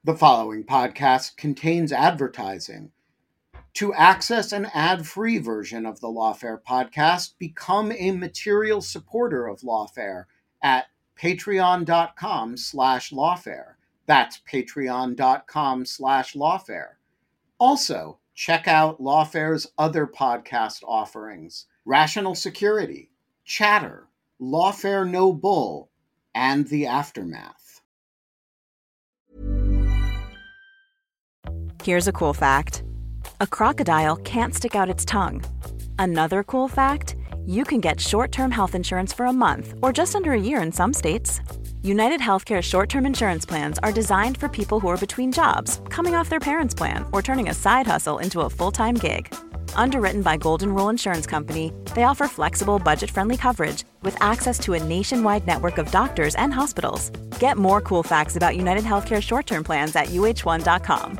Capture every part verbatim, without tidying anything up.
The following podcast contains advertising. To access an ad-free version of the Lawfare podcast, become a material supporter of Lawfare at patreon.com slash lawfare. That's patreon.com slash lawfare. Also, check out Lawfare's other podcast offerings: Rational Security, Chatter, Lawfare No Bull, and The Aftermath. Here's a cool fact. A crocodile can't stick out its tongue. Another cool fact, you can get short-term health insurance for a month or just under a year in some states. United Healthcare short-term insurance plans are designed for people who are between jobs, coming off their parents' plan, or turning a side hustle into a full-time gig. Underwritten by Golden Rule Insurance Company, they offer flexible, budget-friendly coverage with access to a nationwide network of doctors and hospitals. Get more cool facts about United Healthcare short-term plans at U H one dot com.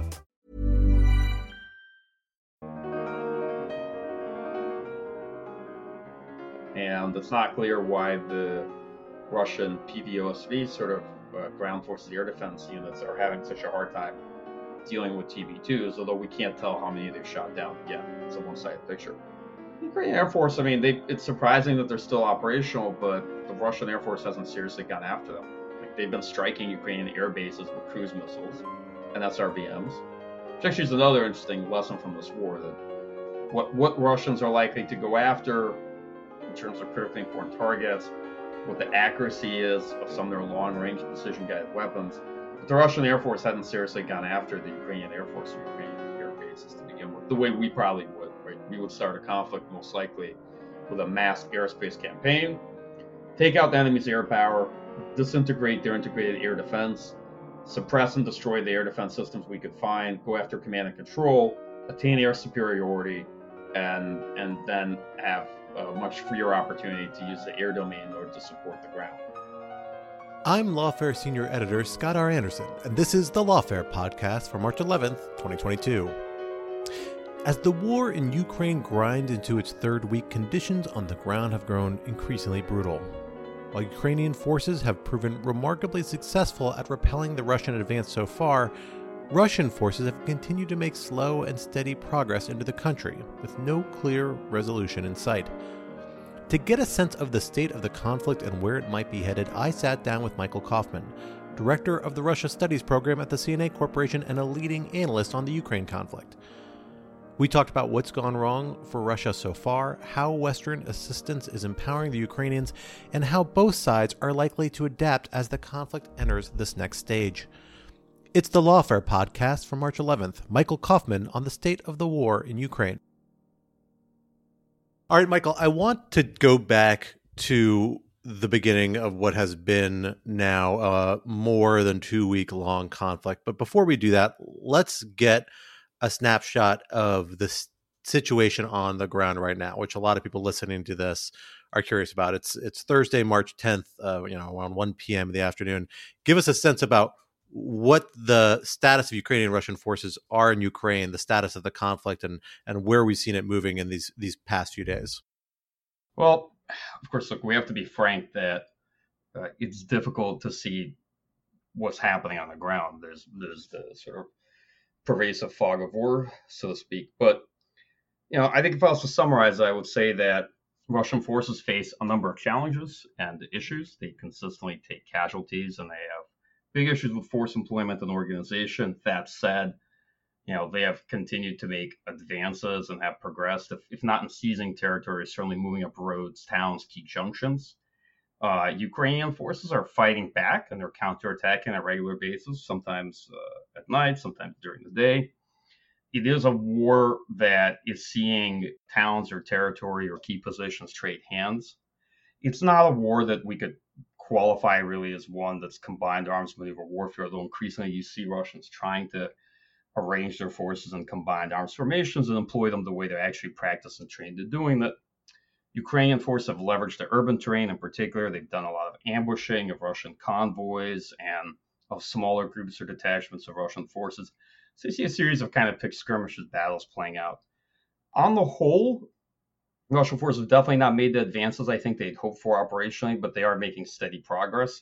And it's not clear why the Russian P V O S V, sort of uh, ground forces air defense units, are having such a hard time dealing with T B twos, although we can't tell how many they've shot down. Again, it's a one-sided picture. The Ukrainian Air Force, I mean, they, it's surprising that they're still operational, but the Russian Air Force hasn't seriously gone after them. Like, they've been striking Ukrainian air bases with cruise missiles and S R B Ms, which actually is another interesting lesson from this war, that what, what Russians are likely to go after in terms of critically important targets, what the accuracy is of some of their long-range precision-guided weapons. But the Russian Air Force hadn't seriously gone after the Ukrainian Air Force or Ukrainian air bases to begin with, the way we probably would, right? We would start a conflict most likely with a mass airspace campaign, take out the enemy's air power, disintegrate their integrated air defense, suppress and destroy the air defense systems we could find, go after command and control, attain air superiority, and and then have a much freer opportunity to use the air domain in order to support the ground. I'm Lawfare Senior Editor Scott R. Anderson, and this is the Lawfare Podcast for March eleventh, twenty twenty-two. As the war in Ukraine grinds into its third week, conditions on the ground have grown increasingly brutal. While Ukrainian forces have proven remarkably successful at repelling the Russian advance so far, Russian forces have continued to make slow and steady progress into the country, with no clear resolution in sight. To get a sense of the state of the conflict and where it might be headed, I sat down with Michael Kaufman, director of the Russia Studies program at the C N A Corporation and a leading analyst on the Ukraine conflict. We talked about what's gone wrong for Russia so far, how Western assistance is empowering the Ukrainians, and how both sides are likely to adapt as the conflict enters this next stage. It's the Lawfare Podcast for March eleventh. Michael Kaufman on the state of the war in Ukraine. All right, Michael, I want to go back to the beginning of what has been now a more than two-week long conflict. But before we do that, let's get a snapshot of the situation on the ground right now, which a lot of people listening to this are curious about. It's it's Thursday, March tenth, uh, you know, around one p.m. in the afternoon. Give us a sense about what the status of Ukrainian and Russian forces are in Ukraine, the status of the conflict, and and where we've seen it moving in these these past few days. Well, of course, look, we have to be frank that uh, it's difficult to see what's happening on the ground. There's there's the sort of pervasive fog of war, so to speak. But, you know, I think if I was to summarize, I would say that Russian forces face a number of challenges and issues. They consistently take casualties, and they have big issues with force employment and organization. That said, you know, they have continued to make advances and have progressed, if, if not in seizing territory, certainly moving up roads, towns, key junctions. Uh, Ukrainian forces are fighting back, and they're counterattacking on a regular basis, sometimes uh, at night, sometimes during the day. It is a war that is seeing towns or territory or key positions trade hands. It's not a war that we could qualify really as one that's combined arms maneuver warfare, though increasingly you see Russians trying to arrange their forces in combined arms formations and employ them the way they're actually practiced and trained to doing that. Ukrainian forces have leveraged the urban terrain in particular. They've done a lot of ambushing of Russian convoys and of smaller groups or detachments of Russian forces. So you see a series of kind of picked skirmishes battles playing out. On the whole, Russian forces have definitely not made the advances I think they'd hoped for operationally, but they are making steady progress.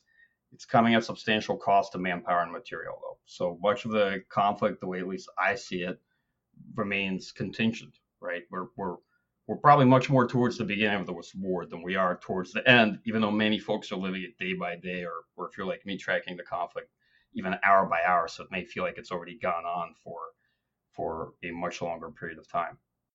It's coming at substantial cost to manpower and material, though. So much of the conflict, the way at least I see it, remains contingent, right? We're we're we're probably much more towards the beginning of the war than we are towards the end, even though many folks are living it day by day, or, or if you're like me, tracking the conflict even hour by hour. So it may feel like it's already gone on for for a much longer period of time.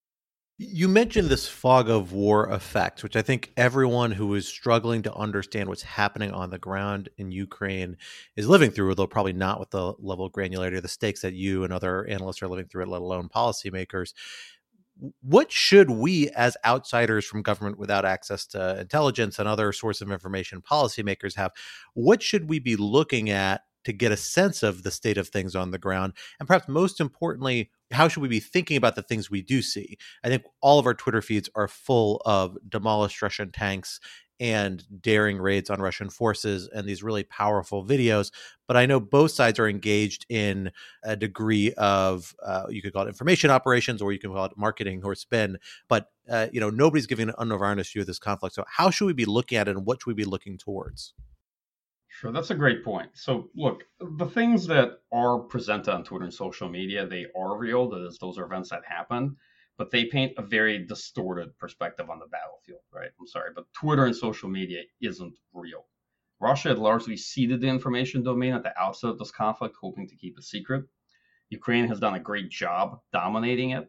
You mentioned this fog of war effect, which I think everyone who is struggling to understand what's happening on the ground in Ukraine is living through, although probably not with the level of granularity of the stakes that you and other analysts are living through, let alone policymakers. What should we, as outsiders from government without access to intelligence and other source of information, policymakers have? What should we be looking at to get a sense of the state of things on the ground? And perhaps most importantly, how should we be thinking about the things we do see? I think all of our Twitter feeds are full of demolished Russian tanks and daring raids on Russian forces and these really powerful videos. But I know both sides are engaged in a degree of, uh, you could call it information operations, or you can call it marketing or spin. But, uh, you know, nobody's giving an unvarnished view of this conflict. So how should we be looking at it, and what should we be looking towards? Sure, that's a great point. So look, the things that are presented on Twitter and social media, they are real. That is, those are events that happen, but they paint a very distorted perspective on the battlefield, right? I'm sorry, but Twitter and social media isn't real. Russia had largely ceded the information domain at the outset of this conflict, hoping to keep it secret. Ukraine has done a great job dominating it.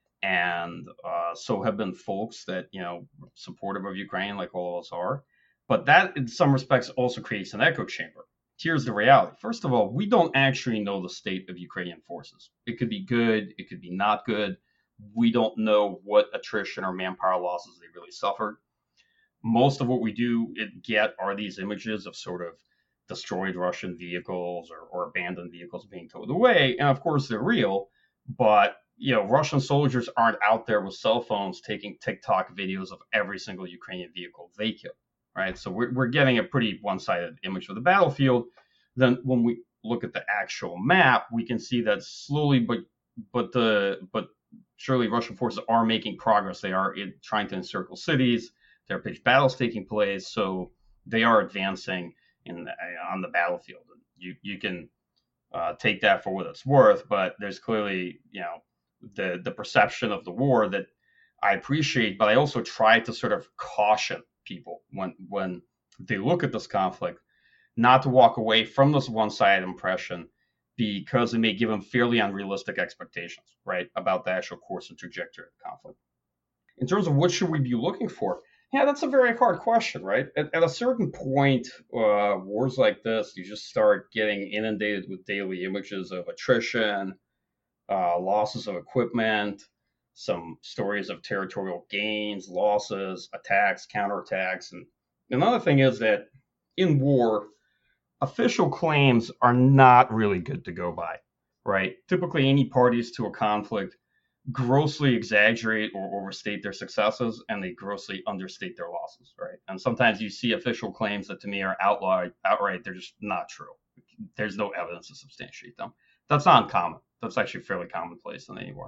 And uh, so have been folks that, you know, supportive of Ukraine, like all of us are. But that, in some respects, also creates an echo chamber. Here's the reality. First of all, we don't actually know the state of Ukrainian forces. It could be good. It could be not good. We don't know what attrition or manpower losses they really suffered. Most of what we do get are these images of sort of destroyed Russian vehicles or, or abandoned vehicles being towed away. And of course, they're real. But, you know, Russian soldiers aren't out there with cell phones taking TikTok videos of every single Ukrainian vehicle they kill. Right, so we're we're getting a pretty one-sided image of the battlefield. Then, when we look at the actual map, we can see that slowly, but but the but surely Russian forces are making progress. They are in, trying to encircle cities. There are pitched battles taking place, so they are advancing in on the battlefield. You you can uh, take that for what it's worth, but there's clearly, you know, the the perception of the war that I appreciate, but I also try to sort of caution people when when they look at this conflict, not to walk away from this one-sided impression, because it may give them fairly unrealistic expectations, right, about the actual course and trajectory of the conflict. In terms of what should we be looking for, yeah, that's a very hard question, right? At, at a certain point, uh, wars like this, you just start getting inundated with daily images of attrition, uh, losses of equipment, some stories of territorial gains, losses, attacks, counterattacks. And another thing is that in war, official claims are not really good to go by, right? Typically, any parties to a conflict grossly exaggerate or overstate their successes, and they grossly understate their losses, right? And sometimes you see official claims that to me are outright, outright, they're just not true. There's no evidence to substantiate them. That's not uncommon. That's actually fairly commonplace in any war.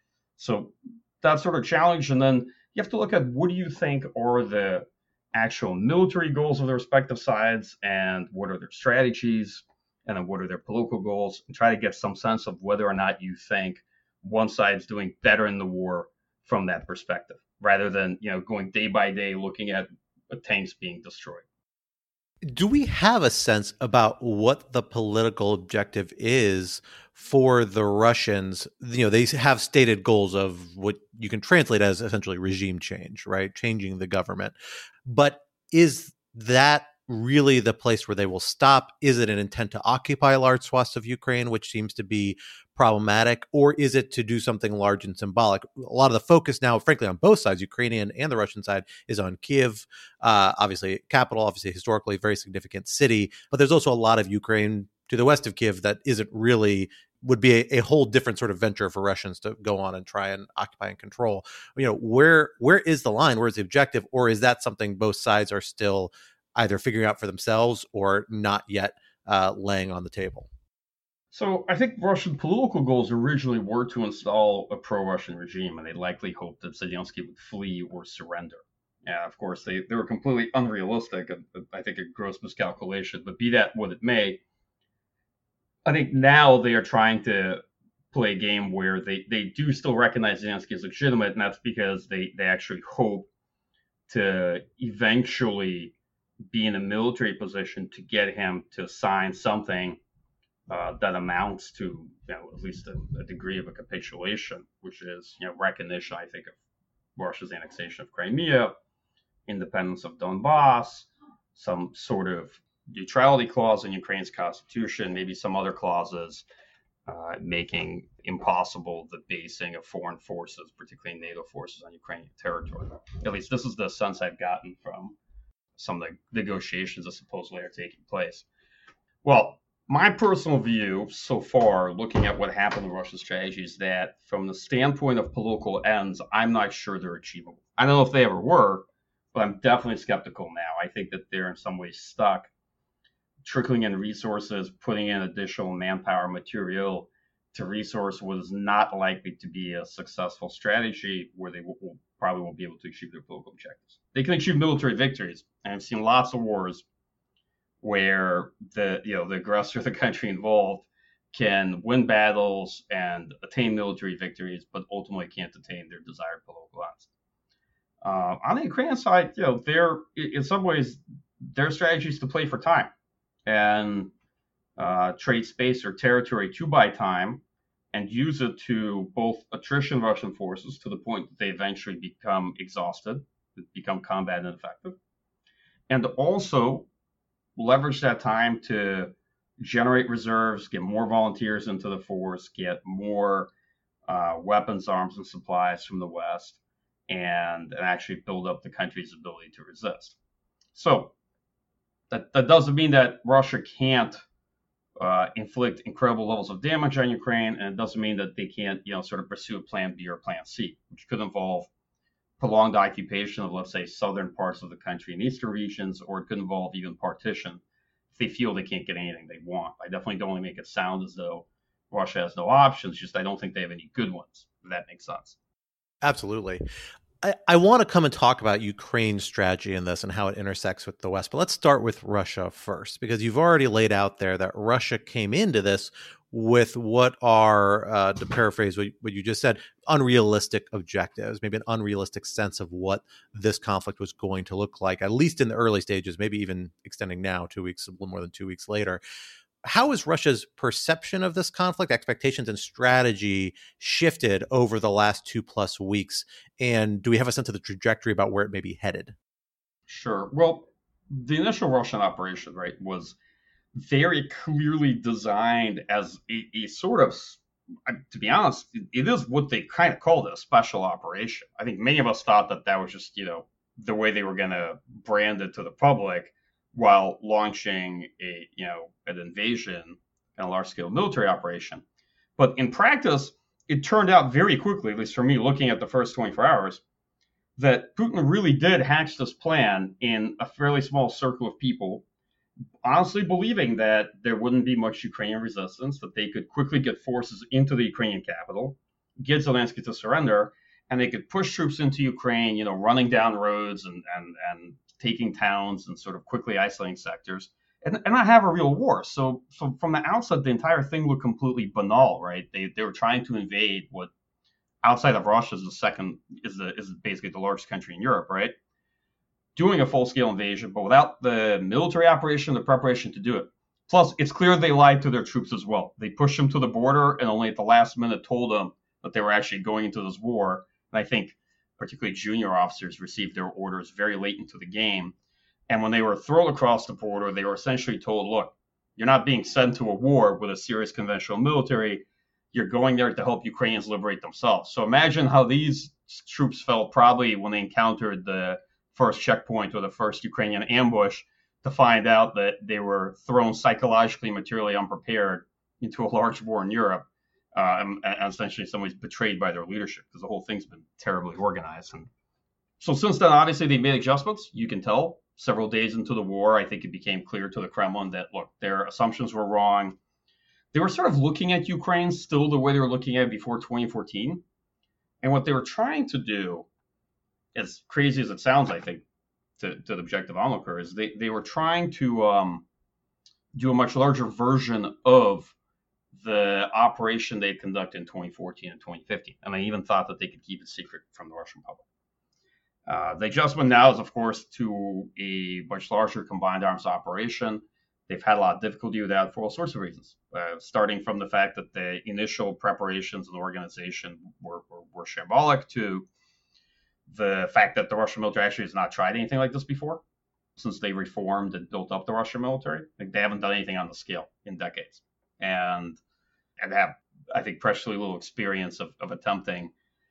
So that's sort of a challenge. And then you have to look at, what do you think are the actual military goals of the respective sides, and what are their strategies, and then what are their political goals, and try to get some sense of whether or not you think one side's doing better in the war from that perspective, rather than, you know, going day by day looking at tanks being destroyed. Do we have a sense about what the political objective is for the Russians? You know, they have stated goals of what you can translate as essentially regime change, right? Changing the government. But is that really the place where they will stop? Is it an intent to occupy large swaths of Ukraine, which seems to be problematic, or is it to do something large and symbolic? A lot of the focus now, frankly, on both sides, Ukrainian and the Russian side, is on Kyiv, uh, obviously capital, obviously historically very significant city, but there's also a lot of Ukraine to the west of Kyiv that isn't really, would be a, a whole different sort of venture for Russians to go on and try and occupy and control. You know, where where is the line? Where is the objective? Or is that something both sides are still either figuring out for themselves or not yet uh, laying on the table? So I think Russian political goals originally were to install a pro-Russian regime, and they likely hoped that Zelensky would flee or surrender. Yeah, of course, they, they were completely unrealistic. I think a gross miscalculation, but be that what it may, I think now they are trying to play a game where they, they do still recognize Zelensky as legitimate, and that's because they, they actually hope to eventually be in a military position to get him to sign something uh, that amounts to, you know, at least a, a degree of a capitulation, which is, you know, recognition, I think, of Russia's annexation of Crimea, independence of Donbass, some sort of neutrality clause in Ukraine's constitution, maybe some other clauses uh, making impossible the basing of foreign forces, particularly NATO forces, on Ukrainian territory. At least this is the sense I've gotten from some of the negotiations that supposedly are taking place. Well, my personal view so far, looking at what happened in Russia's strategy, is that from the standpoint of political ends, I'm not sure they're achievable. I don't know if they ever were, but I'm definitely skeptical now. I think that they're in some ways stuck. Trickling in resources, putting in additional manpower, material to resource what is not likely to be a successful strategy where they will, will probably won't be able to achieve their political objectives. They can achieve military victories, and I've seen lots of wars where the you know the aggressor, the country involved, can win battles and attain military victories, but ultimately can't attain their desired political ends. Uh, on the Ukrainian side, you know, they're in some ways their strategy is to play for time and uh, trade space or territory to buy time and use it to both attrition Russian forces to the point that they eventually become exhausted, become combat ineffective, and also leverage that time to generate reserves, get more volunteers into the force, get more uh, weapons, arms, and supplies from the West, and, and actually build up the country's ability to resist. So that, that doesn't mean that Russia can't uh, inflict incredible levels of damage on Ukraine, and it doesn't mean that they can't, you know, sort of pursue a plan B or plan C, which could involve prolonged occupation of, let's say, southern parts of the country and eastern regions, or it could involve even partition if they feel they can't get anything they want. I definitely don't want to make it sound as though Russia has no options, just I don't think they have any good ones, if that makes sense. Absolutely. I, I want to come and talk about Ukraine's strategy in this and how it intersects with the West, but let's start with Russia first, because you've already laid out there that Russia came into this with what are, uh, to paraphrase what, what you just said, unrealistic objectives, maybe an unrealistic sense of what this conflict was going to look like, at least in the early stages, maybe even extending now, two weeks, a little more than two weeks later. How has Russia's perception of this conflict, expectations, and strategy shifted over the last two plus weeks? And do we have a sense of the trajectory about where it may be headed? Sure. Well, the initial Russian operation, right, was very clearly designed as a, a sort of, to be honest, it is what they kind of called a special operation. I think many of us thought that that was just, you know, the way they were going to brand it to the public while launching a, you know, an invasion and a large-scale military operation. But in practice, it turned out very quickly, at least for me, looking at the first twenty-four hours, that Putin really did hatch this plan in a fairly small circle of people, honestly believing that there wouldn't be much Ukrainian resistance, that they could quickly get forces into the Ukrainian capital, get Zelensky to surrender, and they could push troops into Ukraine, you know, running down roads and and, and taking towns and sort of quickly isolating sectors, and, and not have a real war. So, so from the outset, the entire thing looked completely banal, right? They they were trying to invade what outside of Russia is the second, is the is basically the largest country in Europe, right? Doing a full-scale invasion, but without the military operation, the preparation to do it. Plus, it's clear they lied to their troops as well. They pushed them to the border and only at the last minute told them that they were actually going into this war. And I think particularly junior officers received their orders very late into the game. And when they were thrown across the border, they were essentially told, look, you're not being sent to a war with a serious conventional military. You're going there to help Ukrainians liberate themselves. So imagine how these troops felt probably when they encountered the first checkpoint or the first Ukrainian ambush to find out that they were thrown psychologically, materially unprepared into a large war in Europe, uh, and, and essentially in some ways betrayed by their leadership because the whole thing's been terribly organized. And so since then, obviously, they made adjustments. You can tell several days into the war, I think it became clear to the Kremlin that, look, their assumptions were wrong. They were sort of looking at Ukraine still the way they were looking at it before twenty fourteen. And what they were trying to do as crazy as it sounds, I think, to, to the objective onlooker, is they, they were trying to um, do a much larger version of the operation they conducted in twenty fourteen and twenty fifteen. And I even thought that they could keep it secret from the Russian public. Uh, the adjustment now is, of course, to a much larger combined arms operation. They've had a lot of difficulty with that for all sorts of reasons, uh, starting from the fact that the initial preparations and organization were, were, were shambolic, to the fact that the Russian military actually has not tried anything like this before since they reformed and built up the Russian military. Like, they haven't done anything on the scale in decades. And, and have, I think, preciously little experience of, of attempting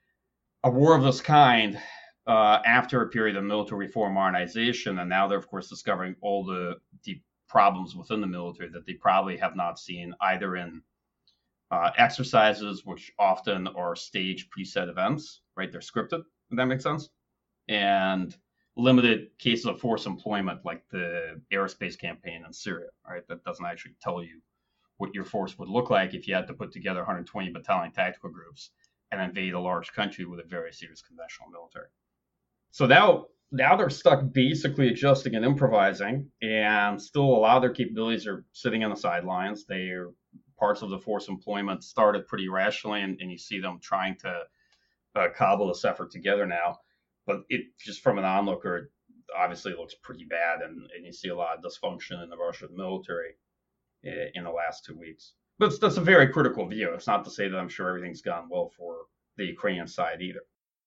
a war of this kind uh, after a period of military reform modernization. And now they're, of course, discovering all the deep problems within the military that they probably have not seen either in uh, exercises, which often are staged preset events, right? They're scripted, if that makes sense. And limited cases of force employment, like the aerospace campaign in Syria, right? That doesn't actually tell you what your force would look like if you had to put together one hundred twenty battalion tactical groups and invade a large country with a very serious conventional military. So now, now they're stuck basically adjusting and improvising, and still a lot of their capabilities are sitting on the sidelines. They're parts of the force employment started pretty rationally, and, and you see them trying to uh, cobble this effort together now. But it just from an onlooker, obviously looks pretty bad, and, and you see a lot of dysfunction in the Russian military in the last two weeks. But that's a very critical view. It's not to say that I'm sure everything's gone well for the Ukrainian side either.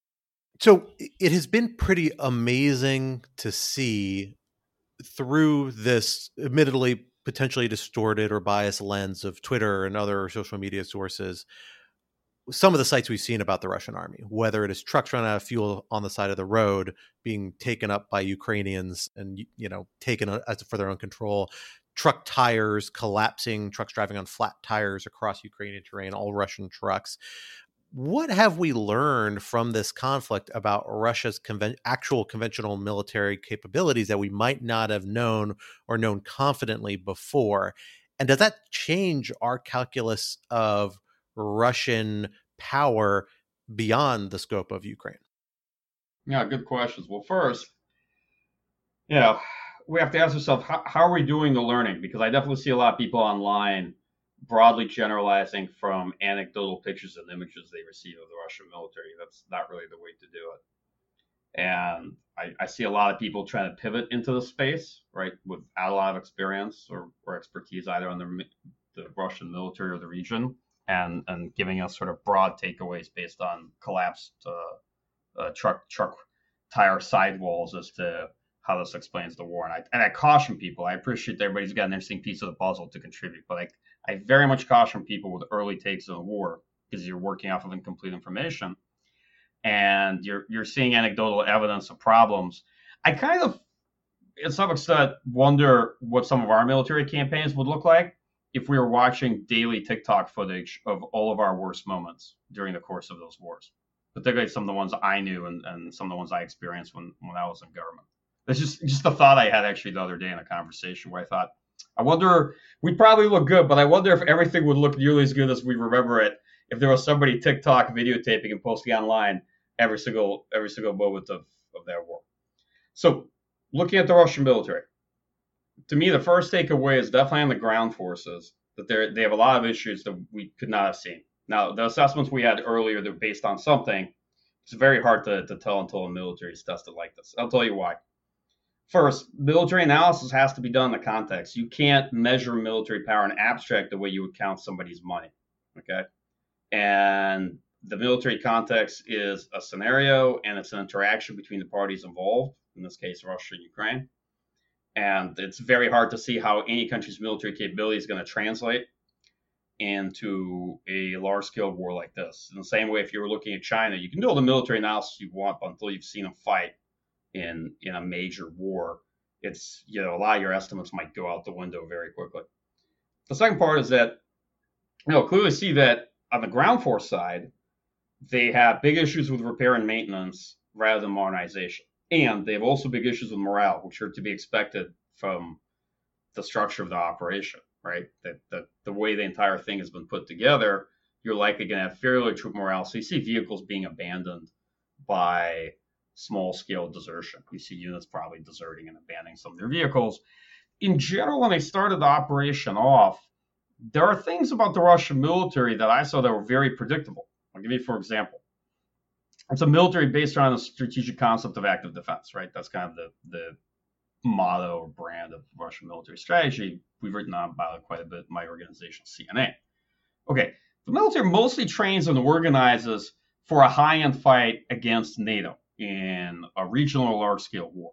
So it has been pretty amazing to see through this admittedly potentially distorted or biased lens of Twitter and other social media sources, some of the sites we've seen about the Russian army, whether it is trucks running out of fuel on the side of the road being taken up by Ukrainians and, you know, taken as for their own control, truck tires collapsing, trucks driving on flat tires across Ukrainian terrain, all Russian trucks. What have we learned from this conflict about Russia's conven- actual conventional military capabilities that we might not have known or known confidently before? And does that change our calculus of Russian power beyond the scope of Ukraine? Yeah, good questions. Well, first, you know, we have to ask ourselves, how, how are we doing the learning? Because I definitely see a lot of people online broadly generalizing from anecdotal pictures and images they receive of the Russian military. That's not really the way to do it. And I, I see a lot of people trying to pivot into the space, right, without a lot of experience or, or expertise either on the, the Russian military or the region, and, and giving us sort of broad takeaways based on collapsed uh, uh, truck truck tire sidewalls as to how this explains the war. And I, and I caution people. I appreciate that everybody's got an interesting piece of the puzzle to contribute, but I, I very much caution people with early takes on the war, because you're working off of incomplete information and you're you're seeing anecdotal evidence of problems. I kind of, to some extent, wonder what some of our military campaigns would look like if we were watching daily TikTok footage of all of our worst moments during the course of those wars, particularly some of the ones I knew and, and some of the ones I experienced when, when I was in government. It's just just a thought I had actually the other day in a conversation where I thought, I wonder, we'd probably look good, but I wonder if everything would look nearly as good as we remember it if there was somebody TikTok videotaping and posting online every single every single moment of, of that war. So looking at the Russian military, to me, the first takeaway is definitely on the ground forces, that they they have a lot of issues that we could not have seen. Now, the assessments we had earlier, they're based on something. It's very hard to, to tell until a military is tested like this. I'll tell you why. First, military analysis has to be done in the context. You can't measure military power in abstract the way you would count somebody's money, okay? And the military context is a scenario, and it's an interaction between the parties involved, in this case, Russia and Ukraine. And it's very hard to see how any country's military capability is going to translate into a large-scale war like this. In the same way, if you were looking at China, you can do all the military analysis you want, but until you've seen them fight in in a major war, it's, you know, a lot of your estimates might go out the window very quickly. The second part is that, you know, clearly see that on the ground force side, they have big issues with repair and maintenance rather than modernization. And they have also big issues with morale, which are to be expected from the structure of the operation, right? That, that the way the entire thing has been put together, you're likely going to have fairly troop morale. So you see vehicles being abandoned by small-scale desertion. You see units probably deserting and abandoning some of their vehicles. In general, when they started the operation off, there are things about the Russian military that I saw that were very predictable. I'll give you, for example, it's a military based around the strategic concept of active defense, right? That's kind of the, the motto or brand of Russian military strategy. We've written about it quite a bit in my organization, C N A. Okay, the military mostly trains and organizes for a high-end fight against NATO in a regional or large-scale war.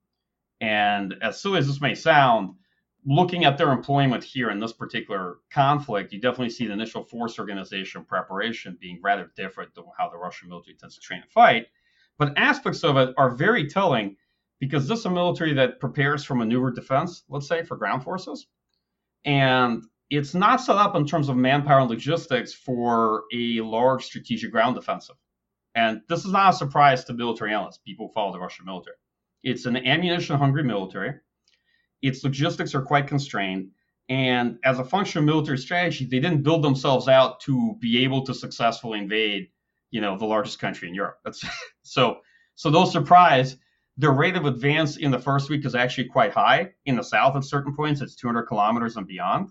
And as silly as this may sound, looking at their employment here in this particular conflict, you definitely see the initial force organization preparation being rather different than how the Russian military tends to train and fight. But aspects of it are very telling, because this is a military that prepares for maneuver defense, let's say, for ground forces. And it's not set up in terms of manpower and logistics for a large strategic ground defensive. And this is not a surprise to military analysts, people who follow the Russian military. It's an ammunition-hungry military. Its logistics are quite constrained. And as a function of military strategy, they didn't build themselves out to be able to successfully invade, you know, the largest country in Europe. That's so, so no surprise, their rate of advance in the first week is actually quite high. In the south, at certain points, it's two hundred kilometers and beyond.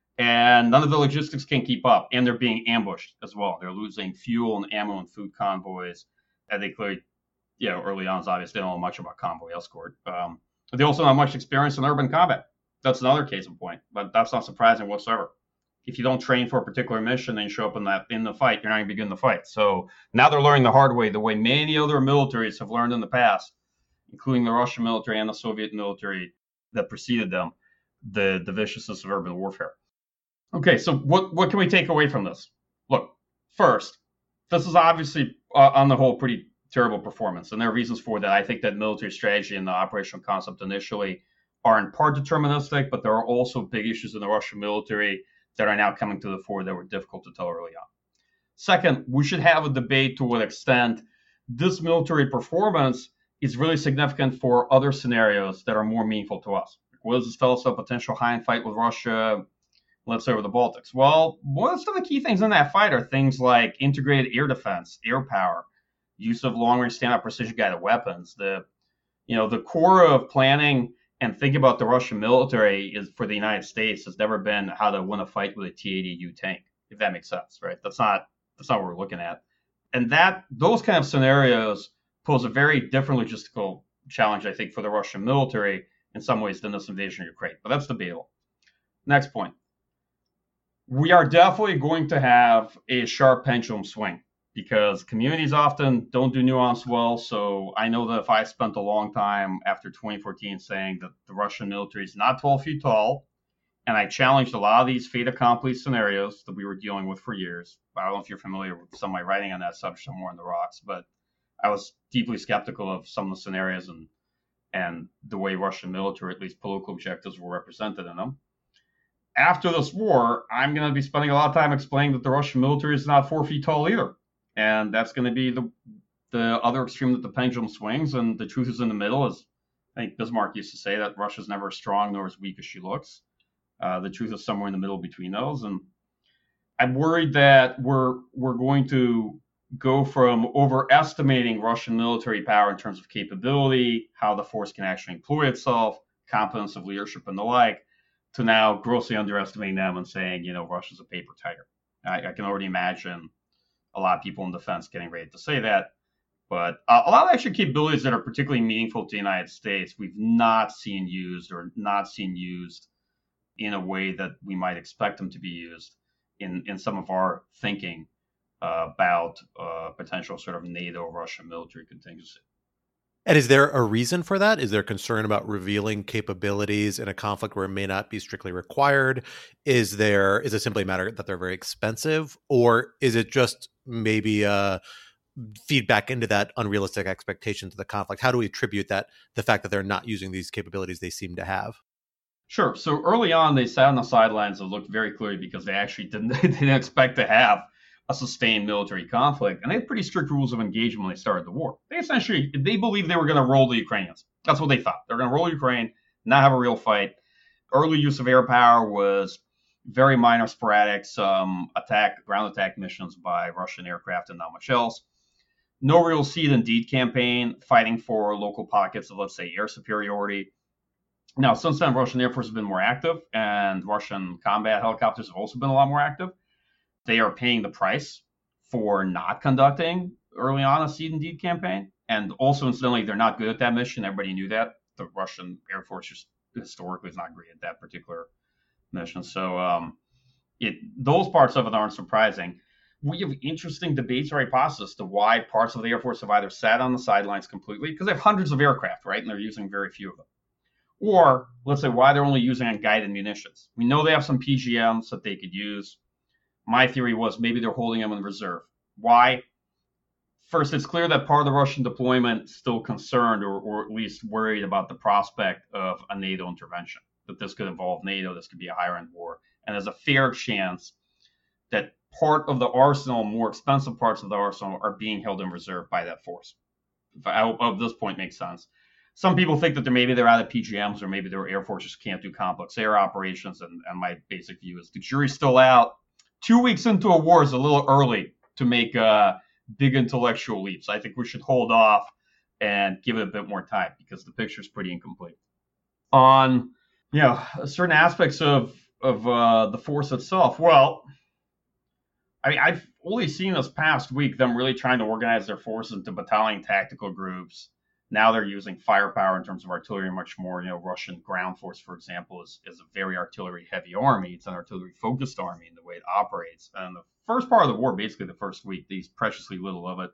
And none of the logistics can keep up. And they're being ambushed as well. They're losing fuel and ammo and food convoys. And they clearly, you know, early on, obviously, they don't know much about convoy escort. Um, but they also don't have much experience in urban combat. That's another case in point. But that's not surprising whatsoever. If you don't train for a particular mission and show up in that in the fight, you're not going to begin the fight. So now they're learning the hard way, the way many other militaries have learned in the past, including the Russian military and the Soviet military that preceded them, the, the viciousness of urban warfare. Okay, so what, what can we take away from this? Look, first, this is obviously, uh, on the whole, pretty terrible performance. And there are reasons for that. I think that military strategy and the operational concept initially are in part deterministic, but there are also big issues in the Russian military that are now coming to the fore that were difficult to tell early on. Second, we should have a debate to what extent this military performance is really significant for other scenarios that are more meaningful to us. What does this tell us about potential high-end fight with Russia, let's say, over the Baltics? Well, most of the key things in that fight are things like integrated air defense, air power, use of long-range stand-up precision-guided weapons. The, you know, the core of planning and thinking about the Russian military is for the United States has never been how to win a fight with a T eighty U tank, if that makes sense, right? That's not that's not what we're looking at. And that those kind of scenarios pose a very different logistical challenge, I think, for the Russian military in some ways than this invasion of Ukraine. But that's debatable. Next point. We are definitely going to have a sharp pendulum swing because communities often don't do nuance well. So I know that if I spent a long time after twenty fourteen saying that the Russian military is not twelve feet tall, and I challenged a lot of these fait accompli scenarios that we were dealing with for years. I don't know if you're familiar with some of my writing on that subject, I'm more in the rocks, but I was deeply skeptical of some of the scenarios and and the way Russian military, at least political objectives, were represented in them. After this war, I'm going to be spending a lot of time explaining that the Russian military is not four feet tall either. And that's going to be the the other extreme that the pendulum swings, and the truth is in the middle. As I think Bismarck used to say, that Russia's never as strong nor as weak as she looks. Uh, the truth is somewhere in the middle between those. And I'm worried that we're we're going to go from overestimating Russian military power in terms of capability, how the force can actually employ itself, competence of leadership and the like, to now grossly underestimating them and saying, you know, Russia's a paper tiger. I, I can already imagine a lot of people in defense getting ready to say that. But uh, a lot of actual capabilities that are particularly meaningful to the United States, we've not seen used or not seen used in a way that we might expect them to be used in, in some of our thinking uh, about uh, potential sort of NATO-Russian military contingency. And is there a reason for that? Is there concern about revealing capabilities in a conflict where it may not be strictly required? Is there is it simply a matter that they're very expensive, or is it just maybe a feedback into that unrealistic expectations of the conflict? How do we attribute that the fact that they're not using these capabilities they seem to have? Sure. So early on, they sat on the sidelines and looked very clearly because they actually didn't they didn't expect to have a sustained military conflict, and they had pretty strict rules of engagement when they started the war. They essentially, they believed they were going to roll the Ukrainians. That's what they thought. They're going to roll Ukraine, not have a real fight. Early use of air power was very minor, sporadic, some attack, ground attack missions by Russian aircraft and not much else. no real see it indeed campaign fighting for local pockets of, let's say, air superiority. Now, since then, Russian Air Force has been more active, and Russian combat helicopters have also been a lot more active. They are paying the price for not conducting early on a see it indeed campaign. And also, incidentally, they're not good at that mission. Everybody knew that. The Russian Air Force just historically is not great at that particular mission. So um, it those parts of it aren't surprising. We have interesting debates or hypotheses as to why parts of the Air Force have either sat on the sidelines completely, because they have hundreds of aircraft, right? And they're using very few of them. Or, let's say, why they're only using unguided munitions. We know they have some P G Ms that they could use. My theory was maybe they're holding them in reserve. Why? First, it's clear that part of the Russian deployment is still concerned or, or at least worried about the prospect of a NATO intervention, that this could involve NATO, this could be a higher-end war. And there's a fair chance that part of the arsenal, more expensive parts of the arsenal, are being held in reserve by that force. I hope at this point makes sense. Some people think that they're, maybe they're out of P G Ms or maybe their Air Force just can't do complex air operations. And, and my basic view is the jury's still out. Two weeks into a war is a little early to make uh, big intellectual leaps. I think we should hold off and give it a bit more time because the picture is pretty incomplete. On you know certain aspects of of uh, the force itself, well, I mean, I've only seen this past week them really trying to organize their forces into battalion tactical groups. Now they're using firepower in terms of artillery much more. You know, Russian ground force, for example, is, is a very artillery-heavy army. It's an artillery-focused army in the way it operates. And the first part of the war, basically the first week, these preciously little of it,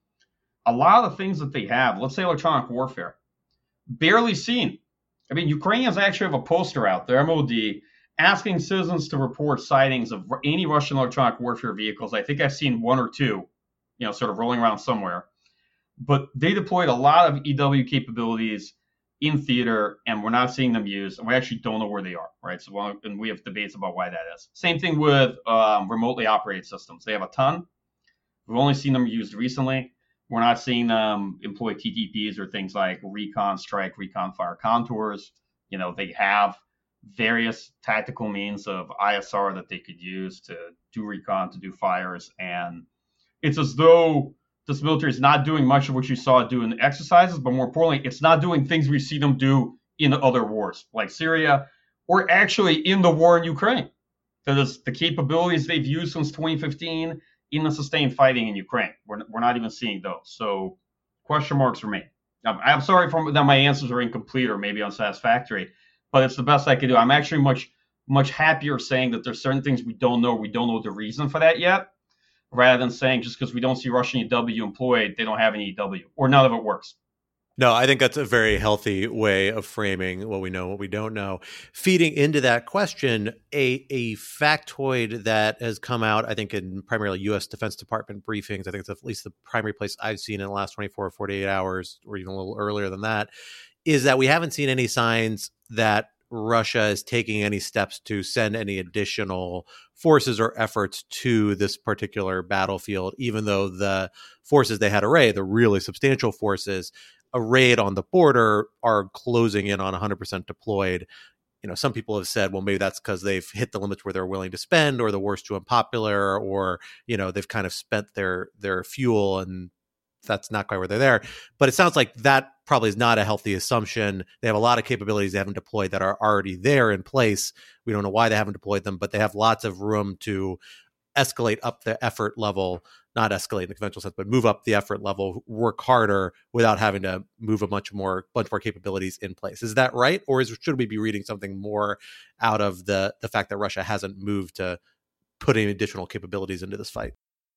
a lot of the things that they have, let's say electronic warfare, barely seen. I mean, Ukrainians actually have a poster out there, M O D, asking citizens to report sightings of any Russian electronic warfare vehicles. I think I've seen one or two, you know, sort of rolling around somewhere. But they deployed a lot of E W capabilities in theater, and we're not seeing them used, and we actually don't know where they are, right? So, well, and we have debates about why that is. Same thing with um, remotely operated systems. They have a ton. We've only seen them used recently. We're not seeing them employ T T Ps or things like recon strike, recon fire contours. You know, they have various tactical means of I S R that they could use to do recon, to do fires, and it's as though this military is not doing much of what you saw it do in the exercises, but more importantly, it's not doing things we see them do in other wars, like Syria, or actually in the war in Ukraine. That is the capabilities they've used since twenty fifteen in the sustained fighting in Ukraine. We're, we're not even seeing those. So question marks remain. I'm, I'm sorry for, that my answers are incomplete or maybe unsatisfactory, but it's the best I can do. I'm actually much, much happier saying that there's certain things we don't know. We don't know the reason for that yet, rather than saying just because we don't see Russian E W employed, they don't have any E W, or none of it works. No, I think that's a very healthy way of framing what we know, what we don't know. Feeding into that question, a a factoid that has come out, I think, in primarily U S Defense Department briefings, I think it's at least the primary place I've seen in the last twenty-four or forty-eight hours, or even a little earlier than that, is that we haven't seen any signs that Russia is taking any steps to send any additional forces or efforts to this particular battlefield, even though the forces they had arrayed, the really substantial forces arrayed on the border, are closing in on one hundred percent deployed. You know, some people have said, well, maybe that's because they've hit the limits where they're willing to spend, or the war's too unpopular, or, you know, they've kind of spent their their fuel and that's not quite where they're there. But it sounds like that probably is not a healthy assumption. They have a lot of capabilities they haven't deployed that are already there in place. We don't know why they haven't deployed them, but they have lots of room to escalate up the effort level, not escalate in the conventional sense, but move up the effort level, work harder without having to move a bunch more, bunch more capabilities in place. Is that right? Or is, should we be reading something more out of the, the fact that Russia hasn't moved to put any additional capabilities into this fight?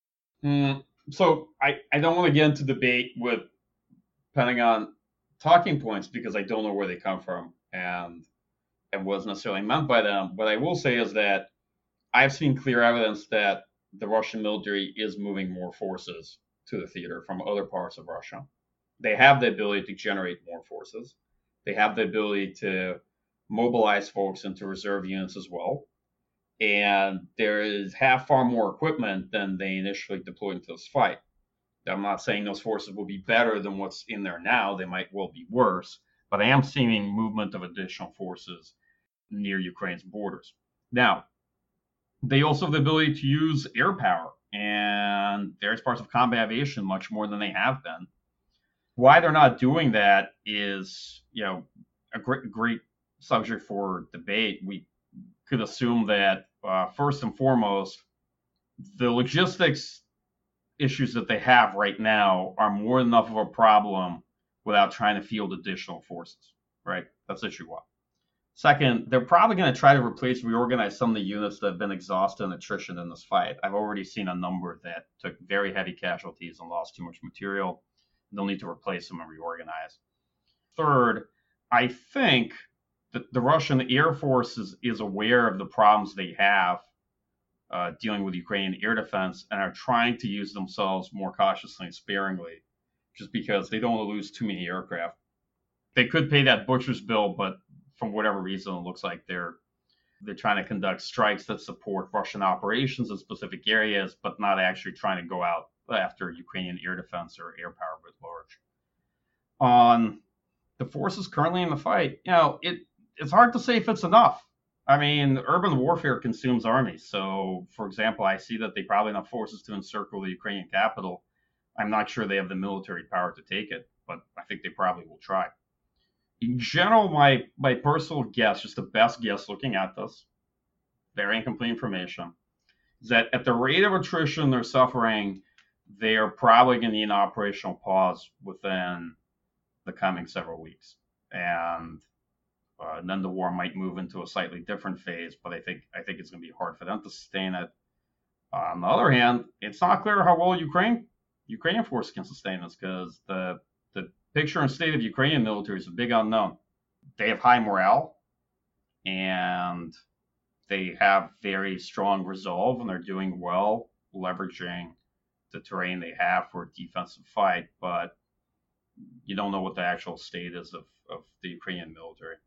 Mm, so I, I don't want to get into debate with Pentagon talking points because I don't know where they come from and and what's necessarily meant by them. What I will say is that I've seen clear evidence that the Russian military is moving more forces to the theater from other parts of Russia. They have the ability to generate more forces. They have the ability to mobilize folks into reserve units as well. And there is half far more equipment than they initially deployed into this fight. I'm not saying those forces will be better than what's in there now. They might well be worse, but I am seeing movement of additional forces near Ukraine's borders. Now, they also have the ability to use air power and various parts of combat aviation much more than they have been. Why they're not doing that is, you know, a great, great subject for debate. We could assume that uh, first and foremost, the logistics issues that they have right now are more than enough of a problem without trying to field additional forces, right? That's issue one. Second, they're probably going to try to replace, reorganize some of the units that have been exhausted in attrition in this fight. I've already seen a number that took very heavy casualties and lost too much material. They'll need to replace them and reorganize. Third, I think that the Russian Air Force is, is aware of the problems they have uh, dealing with Ukrainian air defense and are trying to use themselves more cautiously and sparingly, just because they don't want to lose too many aircraft. They could pay that butcher's bill, but for whatever reason, it looks like they're they're trying to conduct strikes that support Russian operations in specific areas, but not actually trying to go out after Ukrainian air defense or air power writ large. On the forces currently in the fight, you know, it it's hard to say if it's enough. I mean, urban warfare consumes armies. So, for example, I see that they probably have enough forces to encircle the Ukrainian capital. I'm not sure they have the military power to take it, but I think they probably will try. In general, my, my personal guess, just the best guess looking at this, very incomplete information, is that at the rate of attrition they're suffering, they are probably going to need an operational pause within the coming several weeks. And, uh, and then the war might move into a slightly different phase, but I think I think it's going to be hard for them to sustain it. Uh, on the other hand, it's not clear how well Ukraine Ukrainian forces can sustain this, because the the picture and state of Ukrainian military is a big unknown. They have high morale, and they have very strong resolve, and they're doing well leveraging the terrain they have for a defensive fight, but you don't know what the actual state is of, of the Ukrainian military.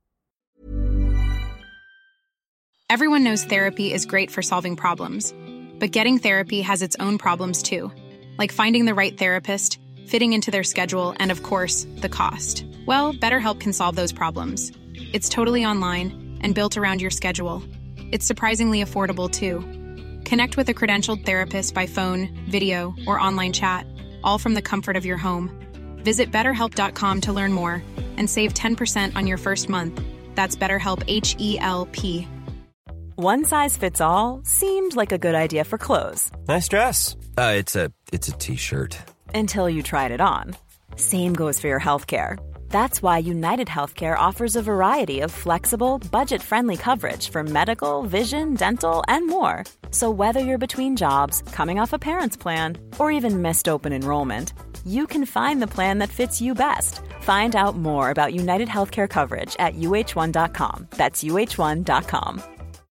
Everyone knows therapy is great for solving problems, but getting therapy has its own problems too, like finding the right therapist, fitting into their schedule, and of course, the cost. Well, BetterHelp can solve those problems. It's totally online and built around your schedule. It's surprisingly affordable too. Connect with a credentialed therapist by phone, video, or online chat, all from the comfort of your home. Visit better help dot com to learn more and save ten percent on your first month. That's BetterHelp, H E L P. One size fits all seemed like a good idea for clothes. Nice dress. Uh, it's a it's a t-shirt. Until you tried it on. Same goes for your healthcare. That's why United Healthcare offers a variety of flexible, budget-friendly coverage for medical, vision, dental, and more. So whether you're between jobs, coming off a parent's plan, or even missed open enrollment, you can find the plan that fits you best. Find out more about United Healthcare coverage at U H one dot com. That's U H one dot com.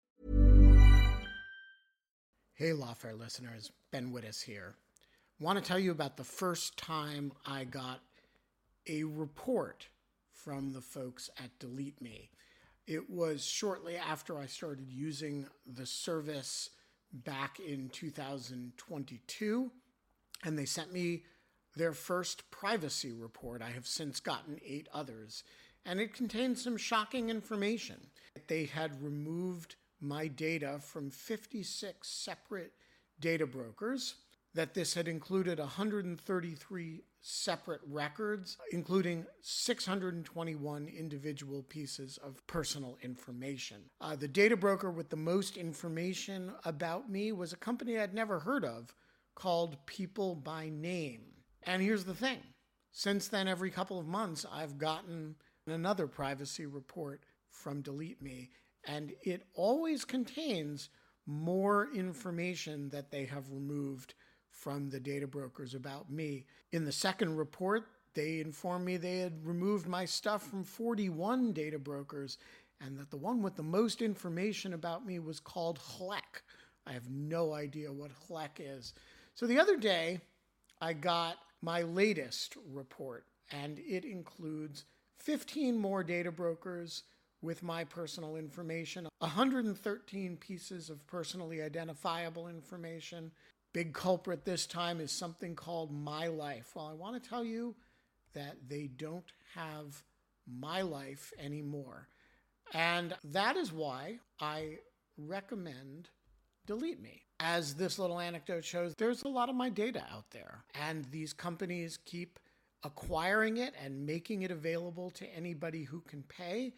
Hey, Lawfare listeners, Ben Wittes here. Want to tell you about the first time I got a report from the folks at Delete Me. It was shortly after I started using the service back in two thousand twenty-two, and they sent me their first privacy report. I have since gotten eight others, and it contained some shocking information. They had removed my data from fifty-six separate data brokers, that this had included one hundred thirty-three separate records, including six hundred twenty-one individual pieces of personal information. Uh, the data broker with the most information about me was a company I'd never heard of called People by Name. And here's the thing. Since then, every couple of months, I've gotten another privacy report from Delete Me, and it always contains more information that they have removed from the data brokers about me. In the second report, they informed me they had removed my stuff from forty-one data brokers, and that the one with the most information about me was called H L E C. I have no idea what H L E C is. So the other day, I got my latest report, and it includes fifteen more data brokers with my personal information, one hundred thirteen pieces of personally identifiable information. Big culprit this time is something called My Life. Well, I want to tell you that they don't have My Life anymore. And that is why I recommend delete me. As this little anecdote shows, there's a lot of my data out there, and these companies keep acquiring it and making it available to anybody who can pay.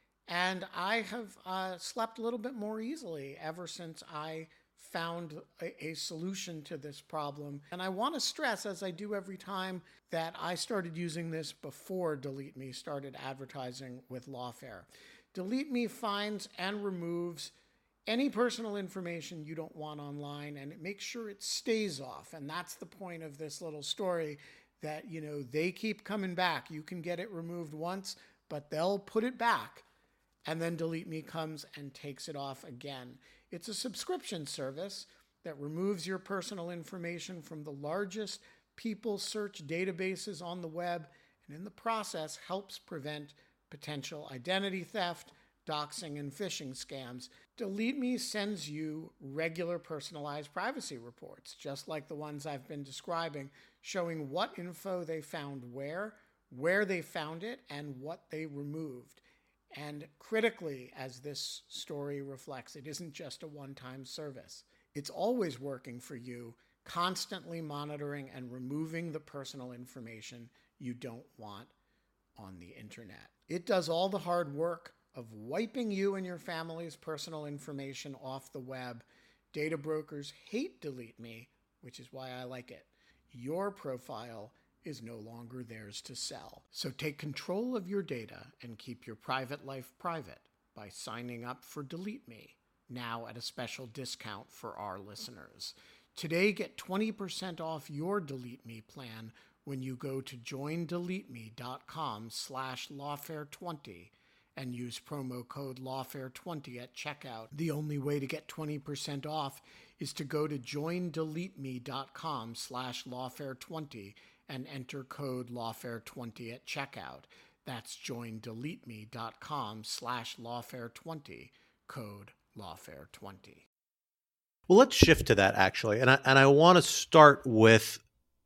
And I have uh, slept a little bit more easily ever since I found a, a solution to this problem. And I want to stress, as I do every time, that I started using this before Delete Me started advertising with Lawfare. Delete Me finds and removes any personal information you don't want online, and it makes sure it stays off. And that's the point of this little story, that, you know, they keep coming back. You can get it removed once, but they'll put it back. And then Delete Me comes and takes it off again. It's a subscription service that removes your personal information from the largest people search databases on the web, and in the process helps prevent potential identity theft, doxing, and phishing scams. Delete Me sends you regular personalized privacy reports, just like the ones I've been describing, showing what info they found where, where they found it, and what they removed. And critically, as this story reflects, it isn't just a one-time service. It's always working for you, constantly monitoring and removing the personal information you don't want on the internet. It does all the hard work of wiping you and your family's personal information off the web. Data brokers hate Delete Me, which is why I like it. Your profile is no longer theirs to sell. So take control of your data and keep your private life private by signing up for Delete Me, now at a special discount for our listeners. Today, get twenty percent off your Delete Me plan when you go to joindeleteme.com slash lawfare20 and use promo code lawfare twenty at checkout. The only way to get twenty percent off is to go to joindeleteme.com slash lawfare20 and enter code lawfare twenty at checkout. That's joindeleteme.com slash lawfare20, code lawfare twenty. Well, let's shift to that, actually. And I, and I want to start with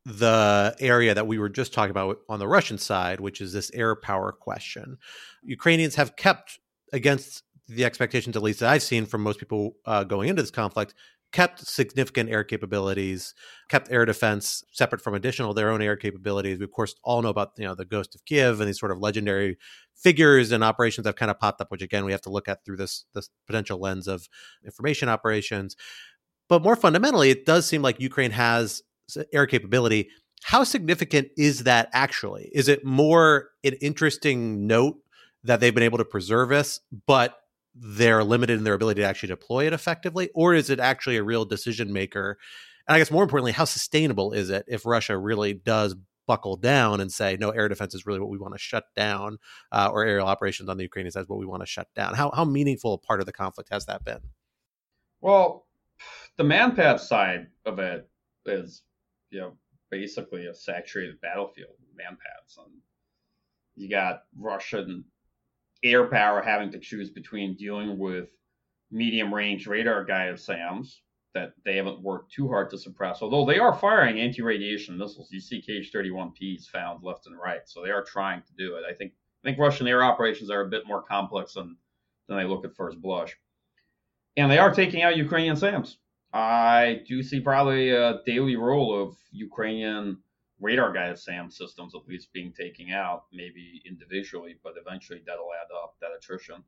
the area that we were just talking about on the Russian side, which is this air power question. Ukrainians have kept, against the expectations, at least that I've seen from most people uh, going into this conflict, kept significant air capabilities, kept air defense separate from additional their own air capabilities. We, of course, all know about, you know, the Ghost of Kiev and these sort of legendary figures and operations that have kind of popped up, which, again, we have to look at through this, this potential lens of information operations. But more fundamentally, it does seem like Ukraine has air capability. How significant is that actually? Is it more an interesting note that they've been able to preserve this, but they're limited in their ability to actually deploy it effectively? Or is it actually a real decision maker? And I guess more importantly, how sustainable is it if Russia really does buckle down and say, no, air defense is really what we want to shut down, uh, or aerial operations on the Ukrainian side is what we want to shut down? How, how meaningful a part of the conflict has that been? Well, the manpad side of it is, you know, basically a saturated battlefield with manpads. And you got Russian air power having to choose between dealing with medium range radar guided SAMs that they haven't worked too hard to suppress, although they are firing anti-radiation missiles. You see K H thirty-one Ps found left and right, so they are trying to do it. I think I think Russian air operations are a bit more complex than than they look at first blush, and they are taking out Ukrainian SAMs. I do see probably a daily roll of Ukrainian radar-guided SAM systems at least being taken out, maybe individually, but eventually that'll add up, that attrition.